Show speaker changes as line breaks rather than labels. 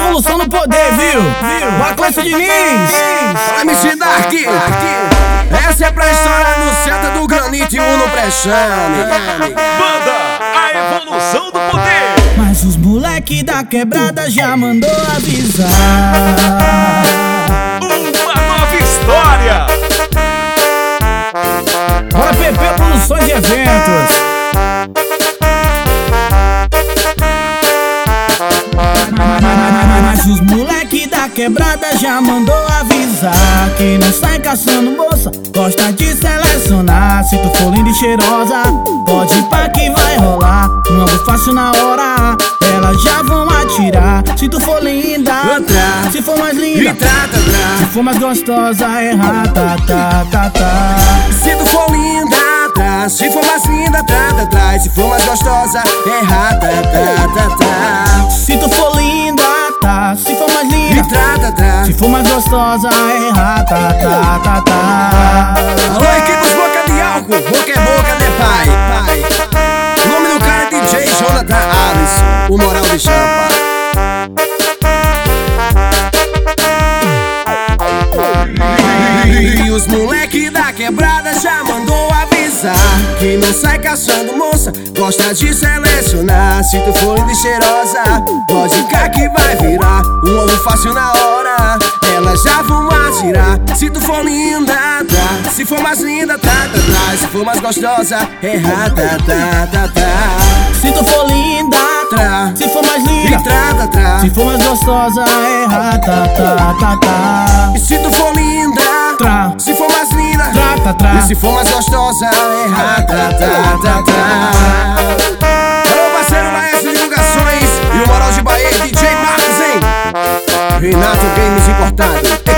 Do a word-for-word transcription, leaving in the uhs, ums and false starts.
Revolução no poder, viu? Baclêncio Diniz,
M C Dark. Essa é pra estourar no centro do granito e no pré-chame.
Banda A Evolução do Poder.
Mas os moleque da quebrada já mandou avisar.
Uma nova história.
Bora P P Produções e Eventos. Mas os moleque da quebrada já mandou avisar que não sai caçando moça, gosta de selecionar. Se tu for linda e cheirosa, pode ir pra que vai rolar. Um algo fácil na hora, elas já vão atirar. Se tu for linda,
Outra.
Se for mais linda,
Trata,
se for mais gostosa, é rata, tá, tá, tá.
Se tu for linda, tá. Se for mais linda, trata, traz. Se for mais gostosa, é rata, tá, tá, tá.
Se tu for linda, tá. Se for mais linda,
Trata, tá.
se for mais gostosa, é rata, tá, tá, tá.
Alô, equipes boca de álcool, boca é boca, né, pai? pai. O nome do cara é D J Jonathan Alisson, o moral de champa. E os moleque da quebrada já mandou avisar que não sai caçando moça, gosta de selecionar. Se tu for linda e cheirosa, pode cá que vai virar um ovo fácil na hora, elas já vão atirar. Se tu for linda, tá. Se for mais linda, tá, tá, tá. Se for mais gostosa, é rata, tá, tá, tá.
Se tu for linda,
Tra.
se for mais linda,
Trata, tra.
se for mais gostosa, é rata, tá, tá, tá.
E se tu for linda,
Tra.
se for mais linda,
Trata, tra.
e se for mais gostosa, é rata, tá, tá, tá. Alô, parceiro Laércio Divulgações e o Moral de Bahia, D J Marcos, hein? Renato Games Importado.